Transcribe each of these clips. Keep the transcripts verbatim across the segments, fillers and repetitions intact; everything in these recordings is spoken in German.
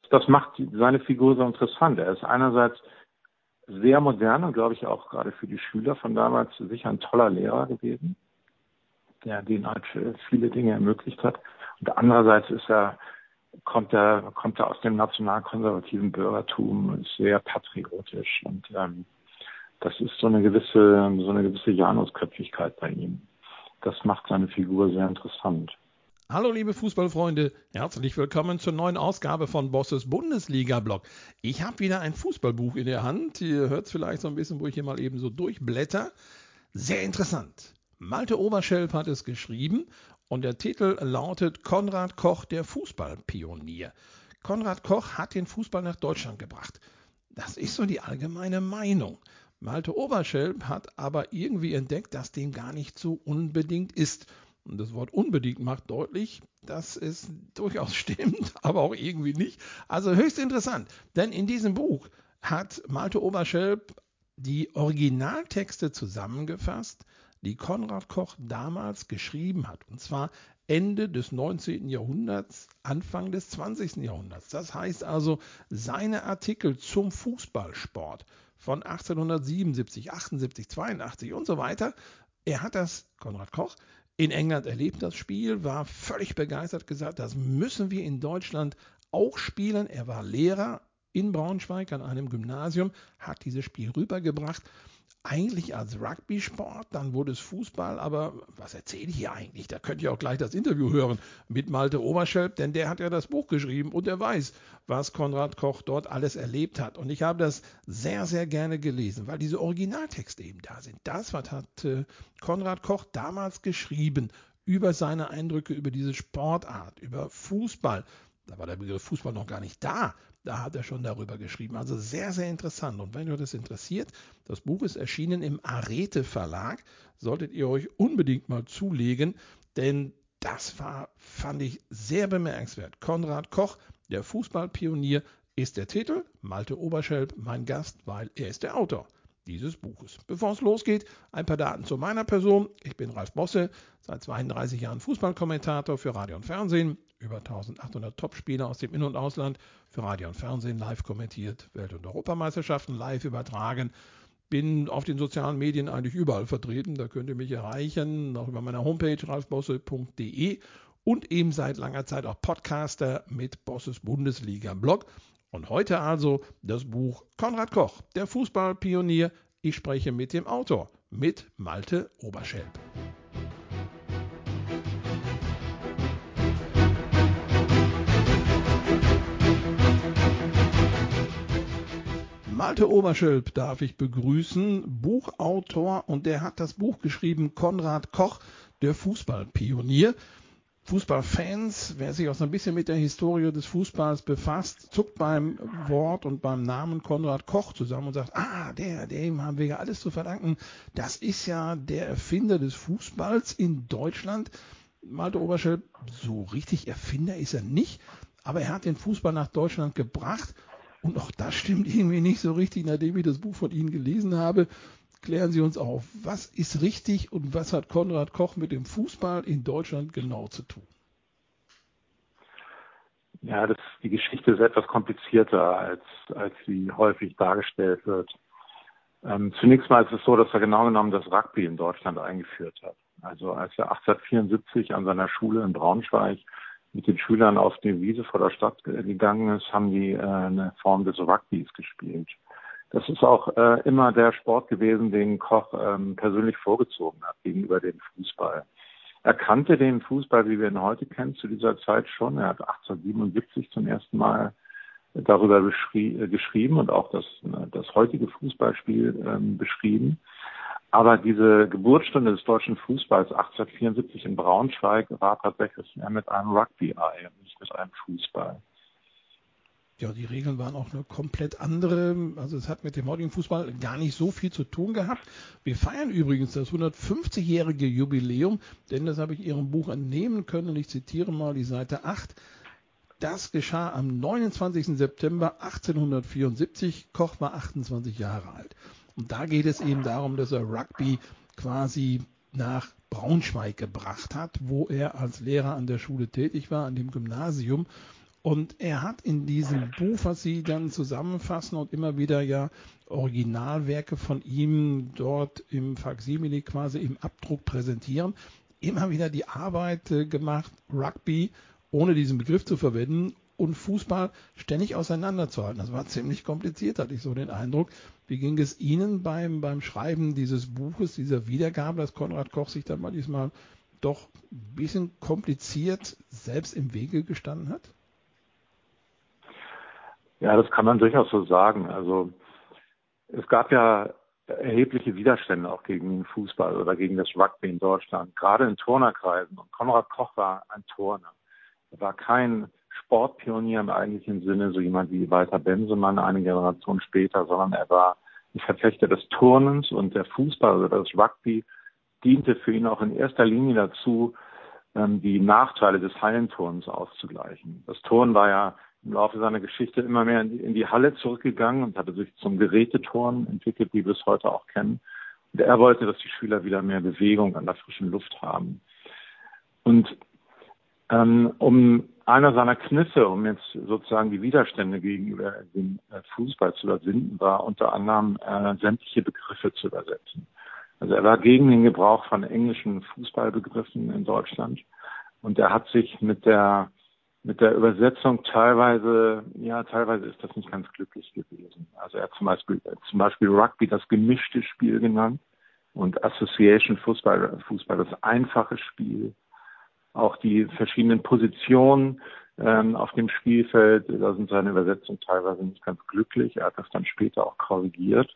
das macht seine Figur so interessant. Er ist einerseits sehr modern und, glaube ich, auch gerade für die Schüler von damals sicher ein toller Lehrer gewesen, der denen halt viele Dinge ermöglicht hat. Und andererseits ist er, kommt er, kommt er aus dem nationalkonservativen Bürgertum, ist sehr patriotisch und ähm, das ist so eine gewisse, so eine gewisse Janusköpfigkeit bei ihm. Das macht seine Figur sehr interessant. Hallo liebe Fußballfreunde, herzlich willkommen zur neuen Ausgabe von Bosses Bundesliga-Blog. Ich habe wieder ein Fußballbuch in der Hand. Ihr hört es vielleicht so ein bisschen, wo ich hier mal eben so durchblätter. Sehr interessant. Malte Oberschelp hat es geschrieben und der Titel lautet Konrad Koch, der Fußballpionier. Konrad Koch hat den Fußball nach Deutschland gebracht. Das ist so die allgemeine Meinung. Malte Oberschelp hat aber irgendwie entdeckt, dass dem gar nicht so unbedingt ist. Und das Wort unbedingt macht deutlich, dass es durchaus stimmt, aber auch irgendwie nicht. Also höchst interessant, denn in diesem Buch hat Malte Oberschelp die Originaltexte zusammengefasst, die Konrad Koch damals geschrieben hat. Und zwar Ende des neunzehnten Jahrhunderts, Anfang des zwanzigsten Jahrhunderts. Das heißt also, seine Artikel zum Fußballsport von achtzehnhundertsiebenundsiebzig, achtundsiebzig, zweiundachtzig und so weiter, er hat das, Konrad Koch, in England erlebt, das Spiel, war völlig begeistert, gesagt, das müssen wir in Deutschland auch spielen. Er war Lehrer in Braunschweig an einem Gymnasium, hat dieses Spiel rübergebracht. Eigentlich als Rugby-Sport, dann wurde es Fußball, aber was erzähle ich hier eigentlich? Da könnt ihr auch gleich das Interview hören mit Malte Oberschelp, denn der hat ja das Buch geschrieben und er weiß, was Konrad Koch dort alles erlebt hat. Und ich habe das sehr, sehr gerne gelesen, weil diese Originaltexte eben da sind. Das, was hat äh, Konrad Koch damals geschrieben über seine Eindrücke über diese Sportart, über Fußball. Da war der Begriff Fußball noch gar nicht da. Da hat er schon darüber geschrieben. Also sehr, sehr interessant. Und wenn euch das interessiert, das Buch ist erschienen im Arete Verlag. Solltet ihr euch unbedingt mal zulegen, denn das war, fand ich, sehr bemerkenswert. Konrad Koch, der Fußballpionier, ist der Titel. Malte Oberschelp, mein Gast, weil er ist der Autor dieses Buches. Bevor es losgeht, ein paar Daten zu meiner Person. Ich bin Ralf Bosse, seit zweiunddreißig Jahren Fußballkommentator für Radio und Fernsehen, über eintausendachthundert Topspieler aus dem In- und Ausland für Radio und Fernsehen live kommentiert, Welt- und Europameisterschaften live übertragen. Bin auf den sozialen Medien eigentlich überall vertreten, da könnt ihr mich erreichen, auch über meine Homepage ralfbosse punkt de und eben seit langer Zeit auch Podcaster mit Bosses Bundesliga-Blog. Und heute also das Buch Konrad Koch, der Fußballpionier. Ich spreche mit dem Autor, mit Malte Oberschelp. Malte Oberschelp darf ich begrüßen, Buchautor, und der hat das Buch geschrieben, Konrad Koch, der Fußballpionier. Fußballfans, wer sich auch so ein bisschen mit der Historie des Fußballs befasst, zuckt beim Wort und beim Namen Konrad Koch zusammen und sagt, ah, der, dem haben wir ja alles zu verdanken. Das ist ja der Erfinder des Fußballs in Deutschland. Malte Oberschelp, so richtig Erfinder ist er nicht, aber er hat den Fußball nach Deutschland gebracht. Und auch das stimmt irgendwie nicht so richtig, nachdem ich das Buch von Ihnen gelesen habe. Klären Sie uns auf, was ist richtig und was hat Konrad Koch mit dem Fußball in Deutschland genau zu tun? Ja, das, die Geschichte ist etwas komplizierter, als, als sie häufig dargestellt wird. Ähm, zunächst mal ist es so, dass er genau genommen das Rugby in Deutschland eingeführt hat. Also als er achtzehnhundertvierundsiebzig an seiner Schule in Braunschweig mit den Schülern auf die Wiese vor der Stadt gegangen ist, haben die äh, eine Form des Rugbys gespielt. Das ist auch äh, immer der Sport gewesen, den Koch ähm, persönlich vorgezogen hat gegenüber dem Fußball. Er kannte den Fußball, wie wir ihn heute kennen, zu dieser Zeit schon. Er hat achtzehnhundertsiebenundsiebzig zum ersten Mal darüber beschrie- äh, geschrieben und auch das, äh, das heutige Fußballspiel ähm, beschrieben. Aber diese Geburtsstunde des deutschen Fußballs achtzehnhundertvierundsiebzig in Braunschweig war tatsächlich eher mit einem Rugby-Ei und nicht mit einem Fußball. Ja, die Regeln waren auch eine komplett andere. Also es hat mit dem heutigen Fußball gar nicht so viel zu tun gehabt. Wir feiern übrigens das hundertfünfzigjährige Jubiläum, denn das habe ich Ihrem Buch entnehmen können. Und ich zitiere mal die Seite acht. Das geschah am neunundzwanzigsten September achtzehnhundertvierundsiebzig. Koch war achtundzwanzig Jahre alt. Und da geht es eben darum, dass er Rugby quasi nach Braunschweig gebracht hat, wo er als Lehrer an der Schule tätig war, an dem Gymnasium. Und er hat in diesem Buch, was Sie dann zusammenfassen und immer wieder ja Originalwerke von ihm dort im Faksimile quasi im Abdruck präsentieren, immer wieder die Arbeit äh, gemacht, Rugby, ohne diesen Begriff zu verwenden, und Fußball ständig auseinanderzuhalten. Das war ziemlich kompliziert, hatte ich so den Eindruck. Wie ging es Ihnen beim, beim Schreiben dieses Buches, dieser Wiedergabe, dass Konrad Koch sich dann mal diesmal doch ein bisschen kompliziert selbst im Wege gestanden hat? Ja, das kann man durchaus so sagen. Also es gab ja erhebliche Widerstände auch gegen den Fußball oder gegen das Rugby in Deutschland, gerade in Turnerkreisen. Und Konrad Koch war ein Turner. Er war kein Sportpionier im eigentlichen Sinne, so jemand wie Walter Bensemann eine Generation später, sondern er war ein Verfechter des Turnens, und der Fußball oder das Rugby diente für ihn auch in erster Linie dazu, die Nachteile des Hallenturns auszugleichen. Das Turnen war ja im Laufe seiner Geschichte immer mehr in die, in die Halle zurückgegangen und hatte sich zum Geräteturnen entwickelt, wie wir es heute auch kennen. Und er wollte, dass die Schüler wieder mehr Bewegung an der frischen Luft haben. Und ähm, um einer seiner Kniffe, um jetzt sozusagen die Widerstände gegenüber dem Fußball zu überwinden, war unter anderem äh, sämtliche Begriffe zu übersetzen. Also er war gegen den Gebrauch von englischen Fußballbegriffen in Deutschland, und er hat sich mit der mit der Übersetzung teilweise, ja, teilweise ist das nicht ganz glücklich gewesen. Also er hat zum Beispiel zum Beispiel Rugby das gemischte Spiel genannt und Association Fußball, Fußball das einfache Spiel. Auch die verschiedenen Positionen ähm, auf dem Spielfeld, da sind seine Übersetzungen teilweise nicht ganz glücklich. Er hat das dann später auch korrigiert.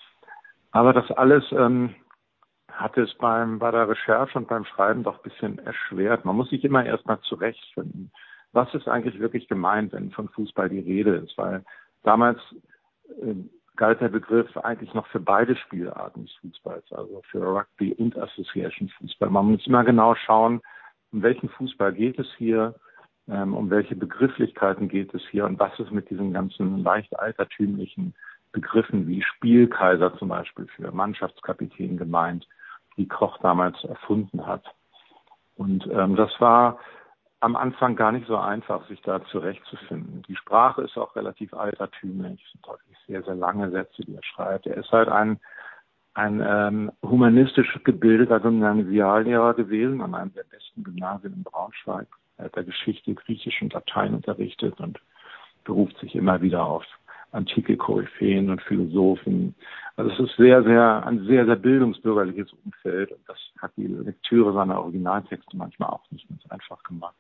Aber das alles ähm, hat es beim, bei der Recherche und beim Schreiben doch ein bisschen erschwert. Man muss sich immer erstmal zurechtfinden. Was ist eigentlich wirklich gemeint, wenn von Fußball die Rede ist? Weil damals äh, galt der Begriff eigentlich noch für beide Spielarten des Fußballs, also für Rugby und Association Fußball. Man muss immer genau schauen, um welchen Fußball geht es hier, ähm, um welche Begrifflichkeiten geht es hier und was ist mit diesen ganzen leicht altertümlichen Begriffen wie Spielkaiser zum Beispiel für Mannschaftskapitän gemeint, die Koch damals erfunden hat. Und ähm, das war am Anfang gar nicht so einfach, sich da zurechtzufinden. Die Sprache ist auch relativ altertümlich, es sind häufig sehr, sehr lange Sätze, die er schreibt. Er ist halt ein, ein ähm, humanistisch gebildeter Gymnasiallehrer gewesen, an einem der besten Gymnasien in Braunschweig. Er hat der Geschichte, Griechisch und Latein unterrichtet und beruft sich immer wieder auf antike Koryphäen und Philosophen. Also es ist sehr, sehr, ein sehr, sehr bildungsbürgerliches Umfeld, und das hat die Lektüre seiner Originaltexte manchmal auch nicht ganz einfach gemacht.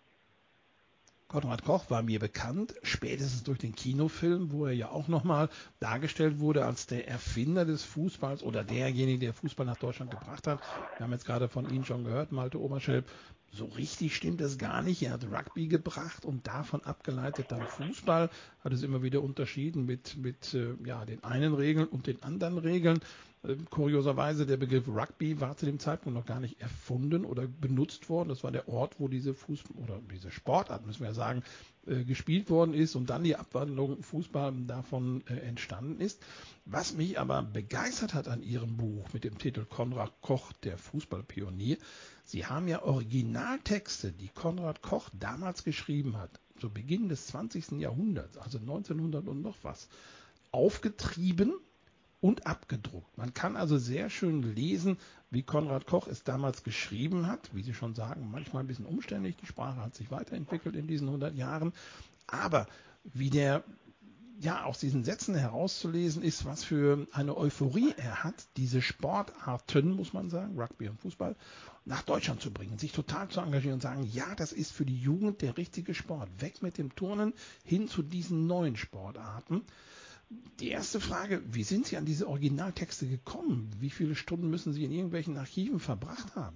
Konrad Koch war mir bekannt, spätestens durch den Kinofilm, wo er ja auch nochmal dargestellt wurde als der Erfinder des Fußballs oder derjenige, der Fußball nach Deutschland gebracht hat. Wir haben jetzt gerade von Ihnen schon gehört, Malte Oberschelp. So richtig stimmt das gar nicht. Er hat Rugby gebracht und davon abgeleitet dann Fußball. Hat es immer wieder unterschieden mit, mit äh, ja, den einen Regeln und den anderen Regeln. Äh, kurioserweise, der Begriff Rugby war zu dem Zeitpunkt noch gar nicht erfunden oder benutzt worden. Das war der Ort, wo diese Fußball oder diese Sportart, müssen wir ja sagen, äh, gespielt worden ist und dann die Abwandlung Fußball davon äh, entstanden ist. Was mich aber begeistert hat an Ihrem Buch mit dem Titel Konrad Koch, der Fußballpionier, Sie haben ja Originaltexte, die Konrad Koch damals geschrieben hat, zu Beginn des zwanzigsten Jahrhunderts, also neunzehnhundert und noch was, aufgetrieben und abgedruckt. Man kann also sehr schön lesen, wie Konrad Koch es damals geschrieben hat. Wie Sie schon sagen, manchmal ein bisschen umständlich. Die Sprache hat sich weiterentwickelt in diesen hundert Jahren. Aber wie der ja aus diesen Sätzen herauszulesen ist, was für eine Euphorie er hat, diese Sportarten, muss man sagen, Rugby und Fußball, nach Deutschland zu bringen, sich total zu engagieren und sagen, ja, das ist für die Jugend der richtige Sport. Weg mit dem Turnen hin zu diesen neuen Sportarten. Die erste Frage, wie sind Sie an diese Originaltexte gekommen? Wie viele Stunden müssen Sie in irgendwelchen Archiven verbracht haben?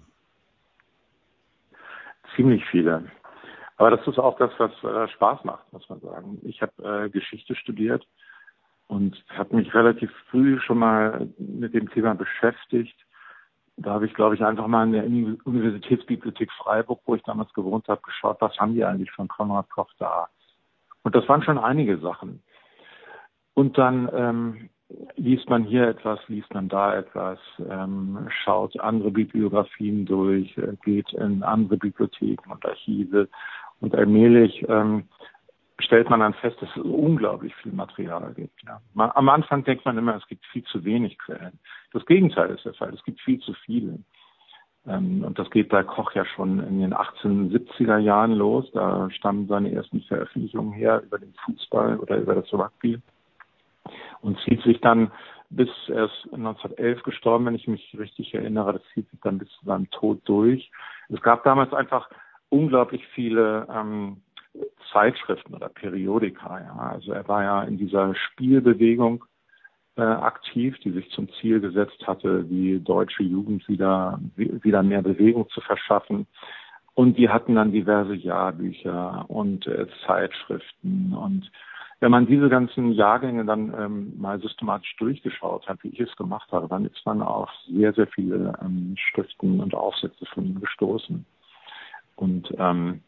Ziemlich viele. Aber das ist auch das, was äh, Spaß macht, muss man sagen. Ich habe äh, Geschichte studiert und habe mich relativ früh schon mal mit dem Thema beschäftigt. Da habe ich, glaube ich, einfach mal in der Universitätsbibliothek Freiburg, wo ich damals gewohnt habe, geschaut, was haben die eigentlich von Konrad Koch da? Und das waren schon einige Sachen. Und dann ähm, liest man hier etwas, liest man da etwas, ähm, schaut andere Bibliografien durch, äh, geht in andere Bibliotheken und Archive. Und allmählich ähm, stellt man dann fest, dass es unglaublich viel Material gibt. Ja. Man, am Anfang denkt man immer, es gibt viel zu wenig Quellen. Das Gegenteil ist der Fall, es gibt viel zu viele. Ähm, und das geht bei Koch ja schon in den achtzehnhundertsiebziger Jahren los. Da stammen seine ersten Veröffentlichungen her über den Fußball oder über das Rugby und zieht sich dann bis er ist neunzehnhundertelf gestorben, wenn ich mich richtig erinnere, das zieht sich dann bis zu seinem Tod durch. Es gab damals einfach unglaublich viele ähm, Zeitschriften oder Periodika. Ja. Also er war ja in dieser Spielbewegung äh, aktiv, die sich zum Ziel gesetzt hatte, die deutsche Jugend wieder, wieder mehr Bewegung zu verschaffen. Und die hatten dann diverse Jahrbücher und äh, Zeitschriften. Und wenn man diese ganzen Jahrgänge dann ähm, mal systematisch durchgeschaut hat, wie ich es gemacht habe, dann ist man auf sehr, sehr viele ähm, Schriften und Aufsätze von ihm gestoßen. Und ähm,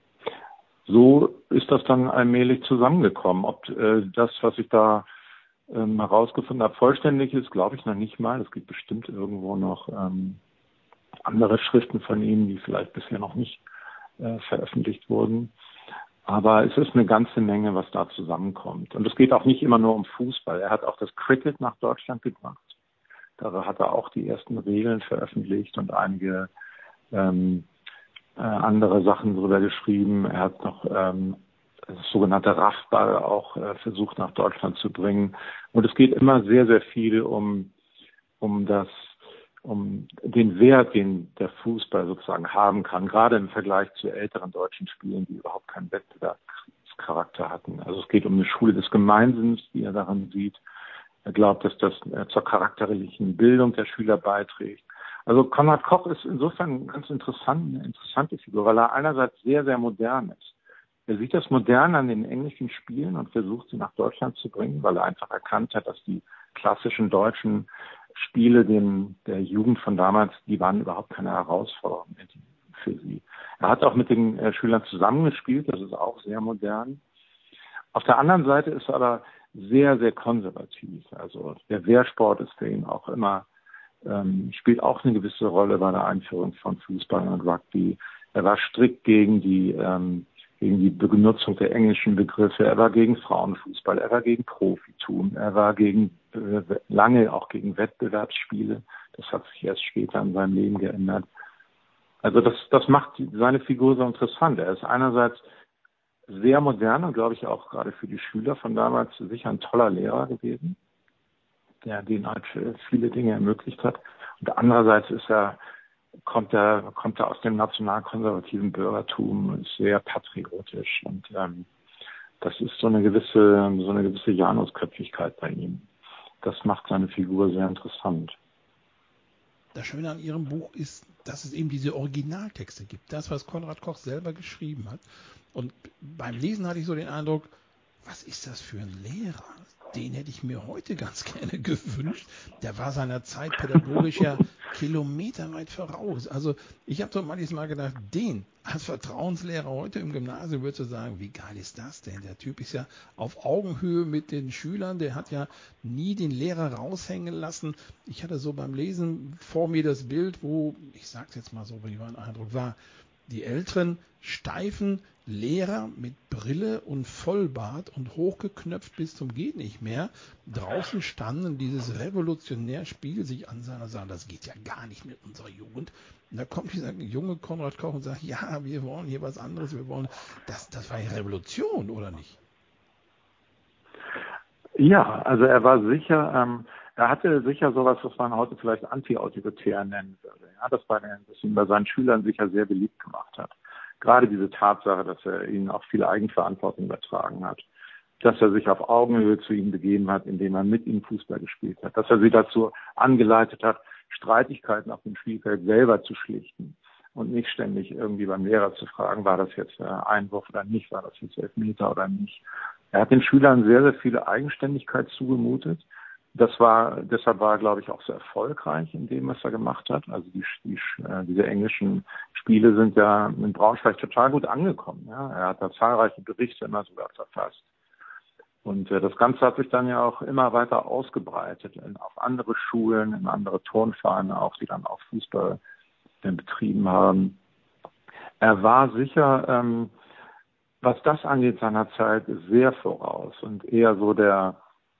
so ist das dann allmählich zusammengekommen. Ob äh, das, was ich da ähm, herausgefunden habe, vollständig ist, glaube ich noch nicht mal. Es gibt bestimmt irgendwo noch ähm, andere Schriften von ihm, die vielleicht bisher noch nicht äh, veröffentlicht wurden. Aber es ist eine ganze Menge, was da zusammenkommt. Und es geht auch nicht immer nur um Fußball. Er hat auch das Cricket nach Deutschland gebracht. Da hat er auch die ersten Regeln veröffentlicht und einige ähm, äh, andere Sachen drüber geschrieben. Er hat noch ähm, das sogenannte Raffball auch äh, versucht nach Deutschland zu bringen. Und es geht immer sehr, sehr viel um, um das um den Wert, den der Fußball sozusagen haben kann, gerade im Vergleich zu älteren deutschen Spielen, die überhaupt keinen Wettbewerbscharakter hatten. Also es geht um eine Schule des Gemeinsinns, die er daran sieht. Er glaubt, dass das zur charakterlichen Bildung der Schüler beiträgt. Also Konrad Koch ist insofern eine ganz interessant, eine interessante Figur, weil er einerseits sehr, sehr modern ist. Er sieht das modern an den englischen Spielen und versucht, sie nach Deutschland zu bringen, weil er einfach erkannt hat, dass die klassischen deutschen Spiele dem, der Jugend von damals, die waren überhaupt keine Herausforderung für sie. Er hat auch mit den äh, Schülern zusammengespielt, das ist auch sehr modern. Auf der anderen Seite ist er aber sehr, sehr konservativ. Also der Wehrsport ist für ihn auch immer, ähm, spielt auch eine gewisse Rolle bei der Einführung von Fußball und Rugby. Er war strikt gegen die ähm, gegen die Benutzung der englischen Begriffe. Er war gegen Frauenfußball, er war gegen Profitum, er war gegen äh, lange auch gegen Wettbewerbsspiele. Das hat sich erst später in seinem Leben geändert. Also das, das macht seine Figur so interessant. Er ist einerseits sehr modern und glaube ich auch gerade für die Schüler von damals sicher ein toller Lehrer gewesen, der denen halt viele Dinge ermöglicht hat. Und andererseits ist er kommt er kommt er aus dem nationalkonservativen Bürgertum, ist sehr patriotisch und ähm, das ist so eine gewisse so eine gewisse Janusköpfigkeit bei ihm. Das macht seine Figur sehr interessant. Das Schöne an Ihrem Buch ist, dass es eben diese Originaltexte gibt, das, was Konrad Koch selber geschrieben hat. Und beim Lesen hatte ich so den Eindruck, was ist das für ein Lehrer? Den hätte ich mir heute ganz gerne gewünscht. Der war seiner Zeit pädagogisch ja kilometerweit voraus. Also ich habe so manches Mal gedacht, den als Vertrauenslehrer heute im Gymnasium würdest du sagen, wie geil ist das denn? Der Typ ist ja auf Augenhöhe mit den Schülern, der hat ja nie den Lehrer raushängen lassen. Ich hatte so beim Lesen vor mir das Bild, wo, ich sag's jetzt mal so, wie mein Eindruck war, die älteren, steifen Lehrer mit Brille und Vollbart und hochgeknöpft bis zum geht nicht mehr draußen standen, dieses Revolutionärspiel sich ansahen und sagen, das geht ja gar nicht mit unserer Jugend. Und da kommt dieser junge Konrad Koch und sagt, ja, wir wollen hier was anderes, wir wollen, das, das war ja Revolution, oder nicht? Ja, also er war sicher, ähm, er hatte sicher sowas, was man heute vielleicht anti-autoritär nennen würde. Ja, das war, das ihn bei seinen Schülern sicher sehr beliebt gemacht hat. Gerade diese Tatsache, dass er ihnen auch viel Eigenverantwortung übertragen hat, dass er sich auf Augenhöhe zu ihnen begeben hat, indem er mit ihnen Fußball gespielt hat, dass er sie dazu angeleitet hat, Streitigkeiten auf dem Spielfeld selber zu schlichten und nicht ständig irgendwie beim Lehrer zu fragen, war das jetzt Einwurf oder nicht, war das jetzt Elfmeter oder nicht. Er hat den Schülern sehr, sehr viel Eigenständigkeit zugemutet. Das war, deshalb war er, glaube ich, auch so erfolgreich in dem, was er gemacht hat. Also die, die, diese englischen Spiele sind ja in Braunschweig total gut angekommen. Ja. Er hat da zahlreiche Berichte immer sogar verfasst. Und äh, das Ganze hat sich dann ja auch immer weiter ausgebreitet in, auf andere Schulen, in andere Turnvereine auch, die dann auch Fußball äh, betrieben haben. Er war sicher ähm, was das angeht, seiner Zeit sehr voraus und eher so der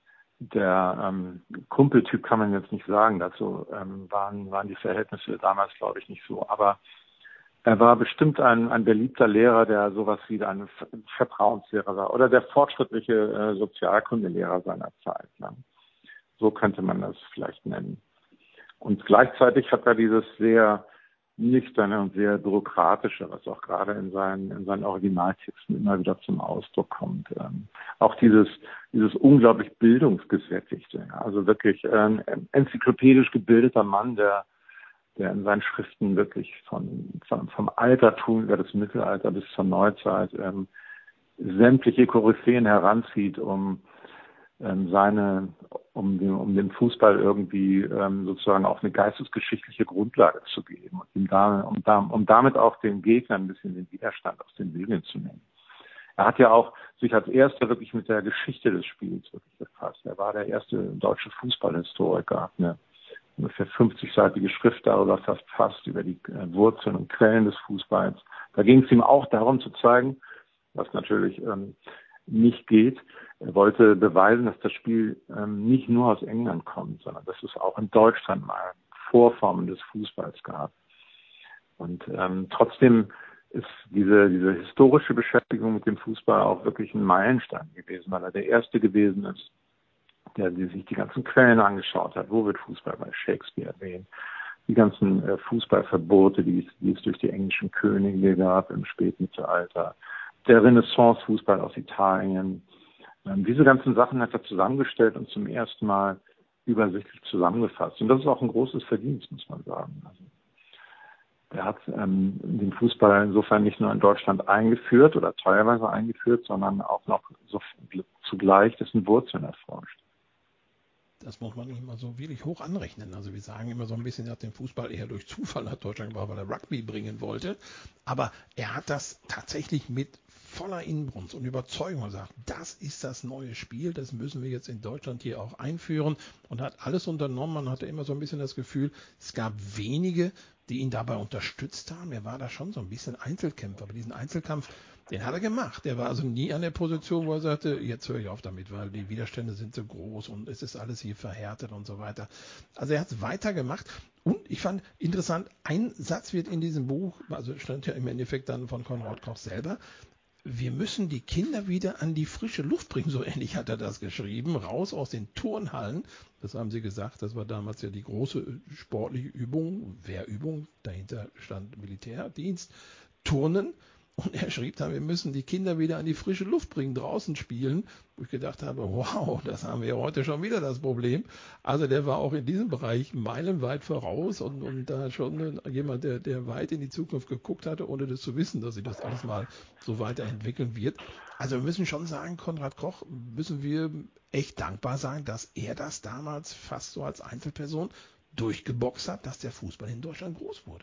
Der ähm, Kumpeltyp kann man jetzt nicht sagen, dazu ähm, waren, waren die Verhältnisse damals, glaube ich, nicht so. Aber er war bestimmt ein, ein beliebter Lehrer, der sowas wie ein Vertrauenslehrer war oder der fortschrittliche äh, Sozialkundelehrer seiner Zeit. Ne? So könnte man das vielleicht nennen. Und gleichzeitig hat er dieses sehr nüchterne und sehr bürokratische, was auch gerade in seinen, in seinen Originaltexten immer wieder zum Ausdruck kommt. Ähm, auch dieses, dieses unglaublich bildungsgesättigte, ja, also wirklich ein äh, enzyklopädisch gebildeter Mann, der, der in seinen Schriften wirklich von, von, vom Altertum über das Mittelalter bis zur Neuzeit ähm, sämtliche Koryphäen heranzieht, um ähm, seine, um dem, um dem Fußball irgendwie ähm, sozusagen auch eine geistesgeschichtliche Grundlage zu geben und ihm da, um, da, um damit auch den Gegnern ein bisschen den Widerstand aus den Regeln zu nehmen. Er hat ja auch sich als erster wirklich mit der Geschichte des Spiels wirklich befasst. Er war der erste deutsche Fußballhistoriker, hat eine ungefähr fünfzigseitige Schrift darüber verfasst, über die äh, Wurzeln und Quellen des Fußballs. Da ging es ihm auch darum zu zeigen, was natürlich ähm, nicht geht. Er wollte beweisen, dass das Spiel ähm, nicht nur aus England kommt, sondern dass es auch in Deutschland mal Vorformen des Fußballs gab. Und ähm, trotzdem ist diese, diese historische Beschäftigung mit dem Fußball auch wirklich ein Meilenstein gewesen, weil er der Erste gewesen ist, der, der sich die ganzen Quellen angeschaut hat. Wo wird Fußball bei Shakespeare erwähnt? Die ganzen äh, Fußballverbote, die es, die es durch die englischen Könige gab im Spätmittelalter. Der Renaissance-Fußball aus Italien. Ähm, diese ganzen Sachen hat er zusammengestellt und zum ersten Mal übersichtlich zusammengefasst. Und das ist auch ein großes Verdienst, muss man sagen. Also, er hat ähm, den Fußball insofern nicht nur in Deutschland eingeführt oder teilweise eingeführt, sondern auch noch so zugleich dessen Wurzeln erforscht. Das muss man nicht mal so wirklich hoch anrechnen. Also wir sagen immer so ein bisschen, er hat den Fußball eher durch Zufall nach Deutschland gebracht, weil er Rugby bringen wollte. Aber er hat das tatsächlich mit voller Inbrunst und Überzeugung gesagt, das ist das neue Spiel, das müssen wir jetzt in Deutschland hier auch einführen und hat alles unternommen. Man hatte immer so ein bisschen das Gefühl, es gab wenige, die ihn dabei unterstützt haben. Er war da schon so ein bisschen Einzelkämpfer, aber diesen Einzelkampf, den hat er gemacht. Er war also nie an der Position, wo er sagte, jetzt höre ich auf damit, weil die Widerstände sind so groß und es ist alles hier verhärtet und so weiter. Also er hat es weitergemacht. Und ich fand interessant, ein Satz wird in diesem Buch, also stand ja im Endeffekt dann von Konrad Koch selber, wir müssen die Kinder wieder an die frische Luft bringen, so ähnlich hat er das geschrieben, raus aus den Turnhallen. Das haben sie gesagt, das war damals ja die große sportliche Übung, Wehrübung, dahinter stand Militärdienst, Turnen. Und er schrieb dann, wir müssen die Kinder wieder an die frische Luft bringen, draußen spielen. Wo ich gedacht habe, wow, das haben wir heute schon wieder das Problem. Also der war auch in diesem Bereich meilenweit voraus und, und da schon jemand, der, der weit in die Zukunft geguckt hatte, ohne das zu wissen, dass sich das alles mal so weiterentwickeln wird. Also wir müssen schon sagen, Konrad Koch, müssen wir echt dankbar sein, dass er das damals fast so als Einzelperson durchgeboxt hat, dass der Fußball in Deutschland groß wurde.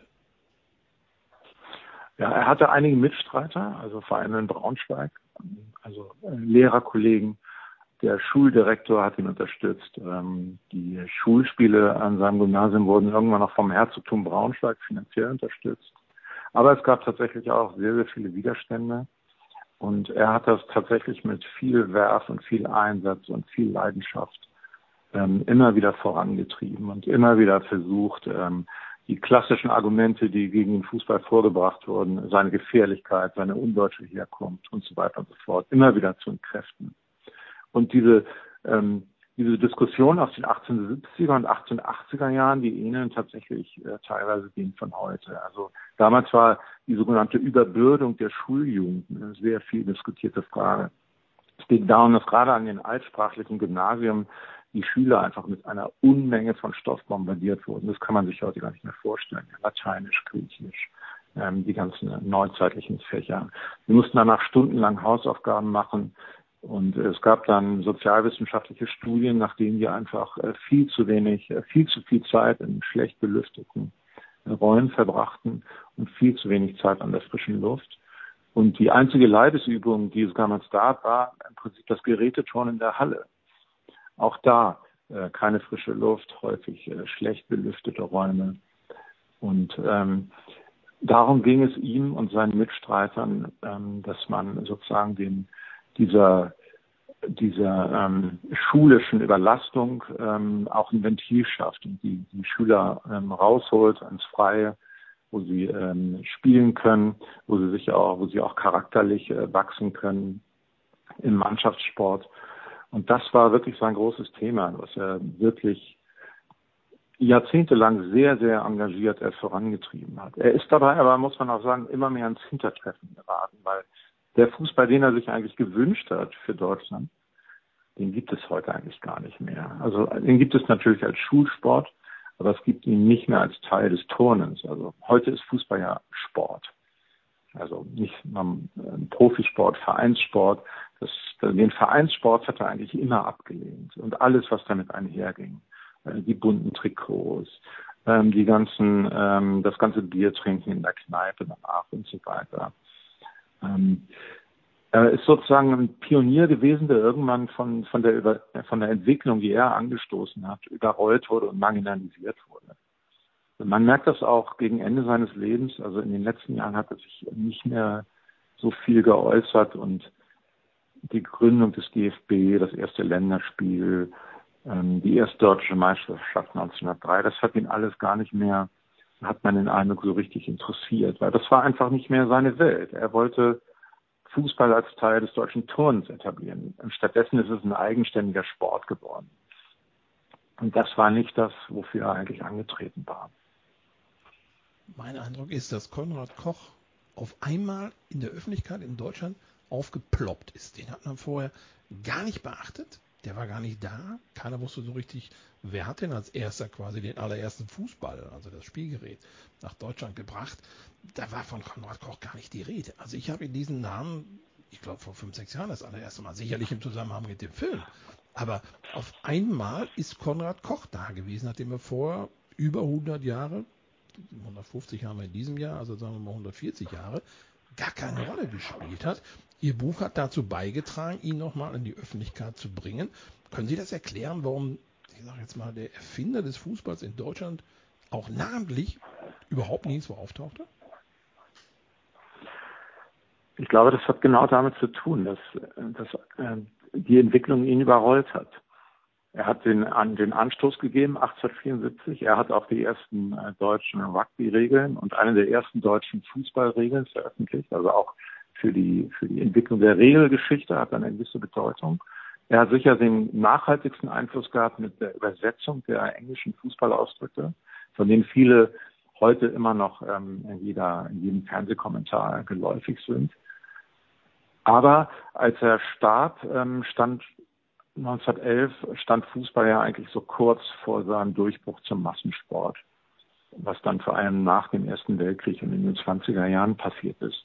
Ja, er hatte einige Mitstreiter, also vor allem in Braunschweig, also Lehrerkollegen. Der Schuldirektor hat ihn unterstützt. Die Schulspiele an seinem Gymnasium wurden irgendwann noch vom Herzogtum Braunschweig finanziell unterstützt. Aber es gab tatsächlich auch sehr, sehr viele Widerstände. Und er hat das tatsächlich mit viel Werf und viel Einsatz und viel Leidenschaft immer wieder vorangetrieben und immer wieder versucht, die klassischen Argumente, die gegen den Fußball vorgebracht wurden, seine Gefährlichkeit, seine undeutsche Herkunft und so weiter und so fort, immer wieder zu entkräften. Und diese, ähm, diese Diskussion aus den achtzehnhundertsiebziger und achtzehnhundertachtziger Jahren, die ähneln tatsächlich äh, teilweise denen von heute. Also damals war die sogenannte Überbürdung der Schuljugend eine sehr viel diskutierte Frage. Es ging darum, dass gerade an den altsprachlichen Gymnasien die Schüler einfach mit einer Unmenge von Stoff bombardiert wurden. Das kann man sich heute gar nicht mehr vorstellen. Lateinisch, Griechisch, ähm, die ganzen neuzeitlichen Fächer. Wir mussten danach stundenlang Hausaufgaben machen. Und es gab dann sozialwissenschaftliche Studien, nach denen wir einfach äh, viel zu wenig, äh, viel zu viel Zeit in schlecht belüfteten äh, Räumen verbrachten und viel zu wenig Zeit an der frischen Luft. Und die einzige Leibesübung, die es damals gab, war im Prinzip das Geräteturnen in der Halle. Auch da äh, keine frische Luft, häufig äh, schlecht belüftete Räume. Und ähm, darum ging es ihm und seinen Mitstreitern, ähm, dass man sozusagen den, dieser, dieser ähm, schulischen Überlastung ähm, auch ein Ventil schafft und die, die Schüler ähm, rausholt ins Freie, wo sie ähm, spielen können, wo sie sich auch, wo sie auch charakterlich äh, wachsen können im Mannschaftssport. Und das war wirklich sein großes Thema, was er wirklich jahrzehntelang sehr, sehr engagiert erst vorangetrieben hat. Er ist dabei aber, muss man auch sagen, immer mehr ins Hintertreffen geraten, weil der Fußball, den er sich eigentlich gewünscht hat für Deutschland, den gibt es heute eigentlich gar nicht mehr. Also den gibt es natürlich als Schulsport, aber es gibt ihn nicht mehr als Teil des Turnens. Also heute ist Fußball ja Sport. Also nicht ähm, Profisport, Vereinssport. Das, den Vereinssport hat er eigentlich immer abgelehnt und alles, was damit einherging. Äh, die bunten Trikots, ähm, die ganzen, ähm, das ganze Bier trinken in der Kneipe danach und so weiter. Ähm, Er ist sozusagen ein Pionier gewesen, der irgendwann von, von, der, Über, von der Entwicklung, die er angestoßen hat, überrollt wurde und marginalisiert wurde. Und man merkt das auch gegen Ende seines Lebens. Also in den letzten Jahren hat er sich nicht mehr so viel geäußert und die Gründung des D F B, das erste Länderspiel, ähm, die erste deutsche Meisterschaft neunzehnhundertdrei, das hat ihn alles gar nicht mehr, hat man den Eindruck, so richtig interessiert, weil das war einfach nicht mehr seine Welt. Er wollte Fußball als Teil des deutschen Turnens etablieren. Und stattdessen ist es ein eigenständiger Sport geworden. Und das war nicht das, wofür er eigentlich angetreten war. Mein Eindruck ist, dass Konrad Koch auf einmal in der Öffentlichkeit in Deutschland aufgeploppt ist. Den hat man vorher gar nicht beachtet. Der war gar nicht da. Keiner wusste so richtig, wer hat denn als erster quasi den allerersten Fußball, also das Spielgerät, nach Deutschland gebracht. Da war von Konrad Koch gar nicht die Rede. Also ich habe in diesen Namen, ich glaube vor fünf, sechs Jahren das allererste Mal, sicherlich im Zusammenhang mit dem Film. Aber auf einmal ist Konrad Koch da gewesen, nachdem er vorher über hundert Jahre, hundertfünfzig haben wir in diesem Jahr, also sagen wir mal hundertvierzig Jahre, gar keine Rolle gespielt hat. Ihr Buch hat dazu beigetragen, ihn nochmal in die Öffentlichkeit zu bringen. Können Sie das erklären, warum, ich sage jetzt mal, der Erfinder des Fußballs in Deutschland auch namentlich überhaupt nirgendwo auftauchte? Ich glaube, das hat genau damit zu tun, dass, dass äh, die Entwicklung ihn überrollt hat. Er hat den, an, den Anstoß gegeben, achtzehnhundertvierundsiebzig. Er hat auch die ersten äh, deutschen Rugby-Regeln und eine der ersten deutschen Fußballregeln veröffentlicht. Also auch für die, für die Entwicklung der Regelgeschichte hat er eine gewisse Bedeutung. Er hat sicher den nachhaltigsten Einfluss gehabt mit der Übersetzung der englischen Fußballausdrücke, von denen viele heute immer noch ähm, in, jeder, in jedem Fernsehkommentar geläufig sind. Aber als er starb, ähm, stand neunzehnhundertelf stand Fußball ja eigentlich so kurz vor seinem Durchbruch zum Massensport, was dann vor allem nach dem Ersten Weltkrieg und in den zwanziger Jahren passiert ist.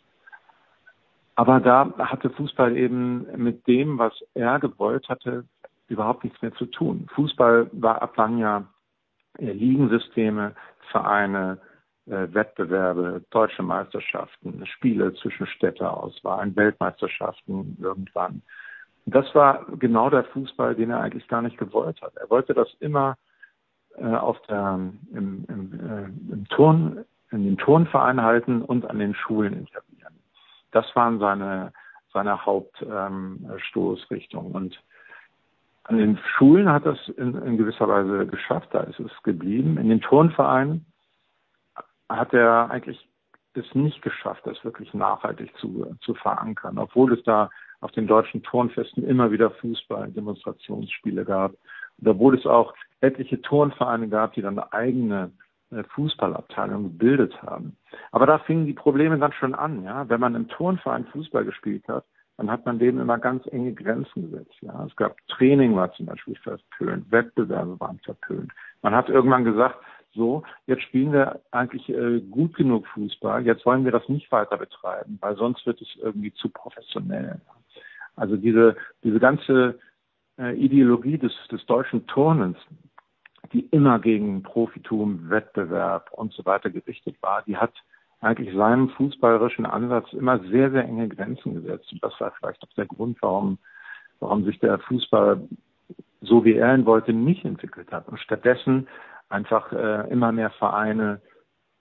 Aber da hatte Fußball eben mit dem, was er gewollt hatte, überhaupt nichts mehr zu tun. Fußball war ab dann ja Ligensysteme, Vereine, äh, Wettbewerbe, deutsche Meisterschaften, Spiele zwischen Städteauswahlen, Weltmeisterschaften irgendwann. Das war genau der Fußball, den er eigentlich gar nicht gewollt hat. Er wollte das immer äh, auf der, im, im, äh, im Turn, in den Turnverein halten und an den Schulen etablieren. Das waren seine, seine Hauptstoßrichtungen. Ähm, und an den Schulen hat er es in, in gewisser Weise geschafft, da ist es geblieben. In den Turnvereinen hat er eigentlich es nicht geschafft, das wirklich nachhaltig zu, zu verankern, obwohl es da auf den deutschen Turnfesten immer wieder Fußball-Demonstrationsspiele gab. Und obwohl es auch etliche Turnvereine gab, die dann eine eigene äh, Fußballabteilung gebildet haben. Aber da fingen die Probleme dann schon an. Ja? Wenn man im Turnverein Fußball gespielt hat, dann hat man dem immer ganz enge Grenzen gesetzt. Ja? Es gab Training, war zum Beispiel verpönt, Wettbewerbe waren verpönt. Man hat irgendwann gesagt, so, jetzt spielen wir eigentlich äh, gut genug Fußball, jetzt wollen wir das nicht weiter betreiben, weil sonst wird es irgendwie zu professionell. Also diese, diese ganze äh, Ideologie des, des deutschen Turnens, die immer gegen Profitum, Wettbewerb und so weiter gerichtet war, die hat eigentlich seinem fußballerischen Ansatz immer sehr, sehr enge Grenzen gesetzt. Und das war vielleicht auch der Grund, warum, warum sich der Fußball, so wie er ihn wollte, nicht entwickelt hat. Und stattdessen einfach äh, immer mehr Vereine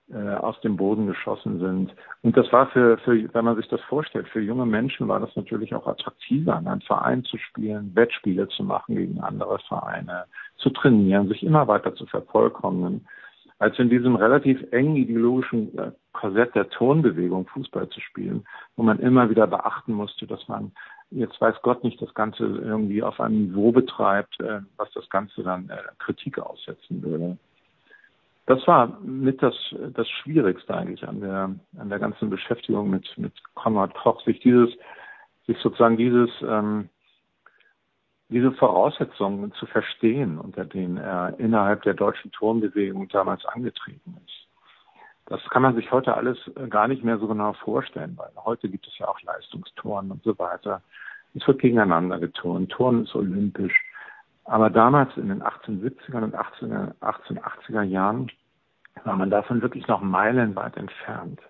äh, aus dem Boden geschossen sind. Und das war für, für, wenn man sich das vorstellt, für junge Menschen war das natürlich auch attraktiver, in einem Verein zu spielen, Wettspiele zu machen gegen andere Vereine, zu trainieren, sich immer weiter zu vervollkommnen, als in diesem relativ engen ideologischen äh, Korsett der Turnbewegung Fußball zu spielen, wo man immer wieder beachten musste, dass man jetzt weiß Gott nicht das Ganze irgendwie auf einem Niveau betreibt, äh, was das Ganze dann äh, Kritik aussetzen würde. Das war mit das, das Schwierigste eigentlich an der, an der ganzen Beschäftigung mit, mit Konrad Koch, sich dieses, sich sozusagen dieses, ähm, diese Voraussetzungen zu verstehen, unter denen er innerhalb der deutschen Turnbewegung damals angetreten ist. Das kann man sich heute alles gar nicht mehr so genau vorstellen, weil heute gibt es ja auch Leistungsturnen und so weiter. Es wird gegeneinander geturnt, Turnen ist olympisch. Aber damals in den achtzehnhundertsiebzigern und achtzehnhundertachtziger Jahren war man davon wirklich noch meilenweit entfernt.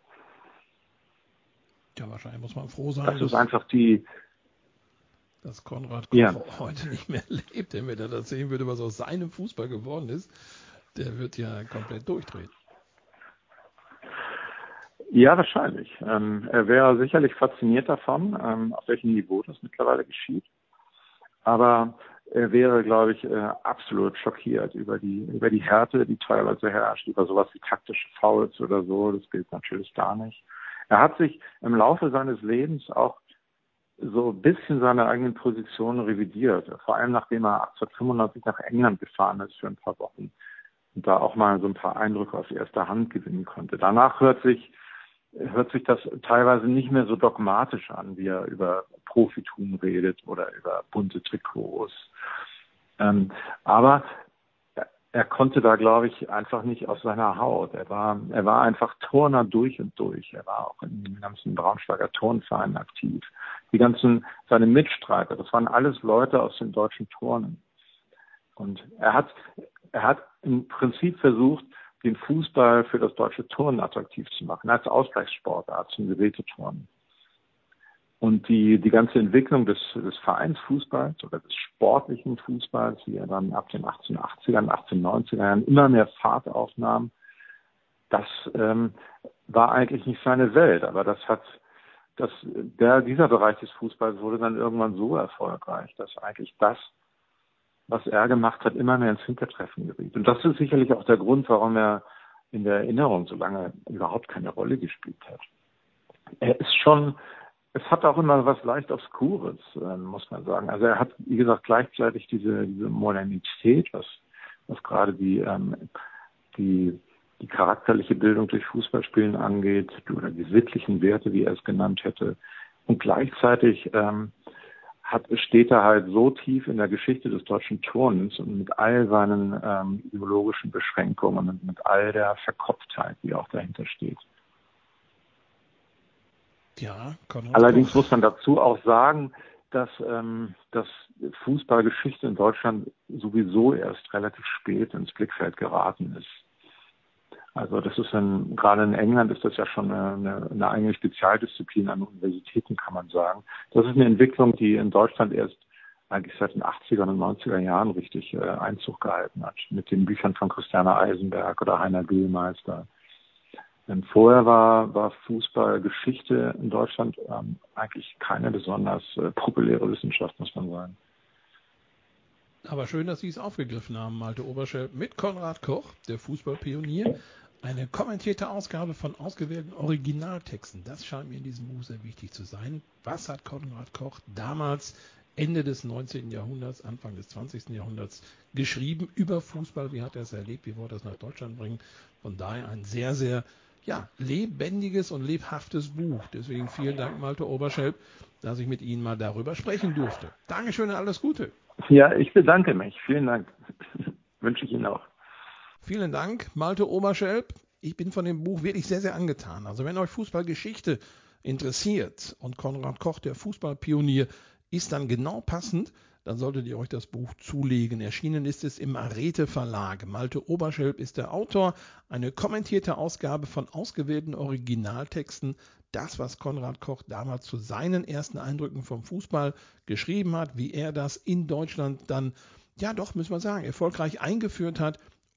Ja, wahrscheinlich muss man froh sein, das ist dass, einfach die, dass Konrad Koch ja. heute nicht mehr lebt. Denn wenn er das sehen würde, was aus seinem Fußball geworden ist, der wird ja komplett durchdrehen. Ja, wahrscheinlich. Ähm, er wäre sicherlich fasziniert davon, ähm, auf welchem Niveau das mittlerweile geschieht. Aber er wäre, glaube ich, äh, absolut schockiert über die über die Härte, die teilweise herrscht, über sowas wie taktische Fouls oder so. Das gilt natürlich gar nicht. Er hat sich im Laufe seines Lebens auch so ein bisschen seine eigenen Positionen revidiert. Vor allem, nachdem er achtzehnhundertfünfundneunzig nach England gefahren ist für ein paar Wochen und da auch mal so ein paar Eindrücke aus erster Hand gewinnen konnte. Danach hört sich hört sich das teilweise nicht mehr so dogmatisch an, wie er über Profitum redet oder über bunte Trikots. Ähm, aber er, er konnte da, glaube ich, einfach nicht aus seiner Haut. Er war, er war einfach Turner durch und durch. Er war auch in den ganzen Braunschweiger Turnvereinen aktiv. Die ganzen, seine Mitstreiter, das waren alles Leute aus den deutschen Turnen. Und er hat, er hat im Prinzip versucht, den Fußball für das deutsche Turnen attraktiv zu machen, als Ausgleichssportart zum Geräteturnen. Und die, die ganze Entwicklung des, des Vereinsfußballs oder des sportlichen Fußballs, wie er dann ab den achtzehnhundertachtzigern, achtzehnhundertneunzigern immer mehr Fahrt aufnahm, das ähm, war eigentlich nicht seine Welt. Aber das hat, das, der, dieser Bereich des Fußballs wurde dann irgendwann so erfolgreich, dass eigentlich das, was er gemacht hat, immer mehr ins Hintertreffen geriet. Und das ist sicherlich auch der Grund, warum er in der Erinnerung so lange überhaupt keine Rolle gespielt hat. Er ist schon, es hat auch immer was leicht Obskures, äh, muss man sagen. Also er hat, wie gesagt, gleichzeitig diese, diese Modernität, was, was gerade die, ähm, die, die charakterliche Bildung durch Fußballspielen angeht, oder die sittlichen Werte, wie er es genannt hätte. Und gleichzeitig ähm, hat, steht er halt so tief in der Geschichte des deutschen Turnens und mit all seinen ähm, ideologischen Beschränkungen und mit all der Verkopftheit, die auch dahinter steht. Ja, Konrad Allerdings Koch. muss man dazu auch sagen, dass, ähm, dass Fußballgeschichte in Deutschland sowieso erst relativ spät ins Blickfeld geraten ist. Also das ist ein, gerade in England ist das ja schon eine, eine eigene Spezialdisziplin an Universitäten, kann man sagen. Das ist eine Entwicklung, die in Deutschland erst eigentlich seit den achtzigern und neunziger Jahren richtig äh, Einzug gehalten hat, mit den Büchern von Christiane Eisenberg oder Heiner Bühlmeister. Denn vorher war, war Fußballgeschichte in Deutschland ähm, eigentlich keine besonders äh, populäre Wissenschaft, muss man sagen. Aber schön, dass Sie es aufgegriffen haben, Malte Oberschelp, mit Konrad Koch, der Fußballpionier. Eine kommentierte Ausgabe von ausgewählten Originaltexten. Das scheint mir in diesem Buch sehr wichtig zu sein. Was hat Konrad Koch damals, Ende des neunzehnten Jahrhunderts, Anfang des zwanzigsten Jahrhunderts, geschrieben über Fußball? Wie hat er es erlebt? Wie wollte er es nach Deutschland bringen? Von daher ein sehr, sehr ja, lebendiges und lebhaftes Buch. Deswegen vielen Dank, Malte Oberschelp, dass ich mit Ihnen mal darüber sprechen durfte. Dankeschön und alles Gute. Ja, ich bedanke mich. Vielen Dank. Wünsche ich Ihnen auch. Vielen Dank, Malte Oberschelp. Ich bin von dem Buch wirklich sehr, sehr angetan. Also wenn euch Fußballgeschichte interessiert und Konrad Koch, der Fußballpionier, ist dann genau passend, dann solltet ihr euch das Buch zulegen. Erschienen ist es im Arete Verlag. Malte Oberschelp ist der Autor. Eine kommentierte Ausgabe von ausgewählten Originaltexten. Das, was Konrad Koch damals zu seinen ersten Eindrücken vom Fußball geschrieben hat, wie er das in Deutschland dann, ja doch, müssen wir sagen, erfolgreich eingeführt hat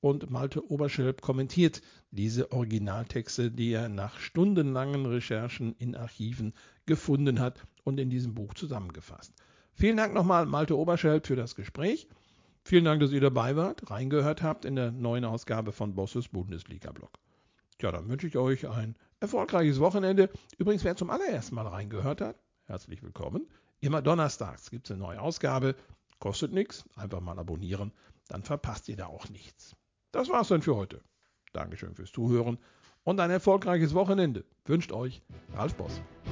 und Malte Oberschelp kommentiert diese Originaltexte, die er nach stundenlangen Recherchen in Archiven gefunden hat und in diesem Buch zusammengefasst. Vielen Dank nochmal, Malte Oberschelp, für das Gespräch. Vielen Dank, dass ihr dabei wart, reingehört habt in der neuen Ausgabe von Bosses Bundesliga-Blog. Tja, dann wünsche ich euch ein erfolgreiches Wochenende. Übrigens, wer zum allerersten Mal reingehört hat, herzlich willkommen. Immer donnerstags gibt es eine neue Ausgabe. Kostet nichts, einfach mal abonnieren, dann verpasst ihr da auch nichts. Das war's dann für heute. Dankeschön fürs Zuhören und ein erfolgreiches Wochenende wünscht euch Ralf Boss.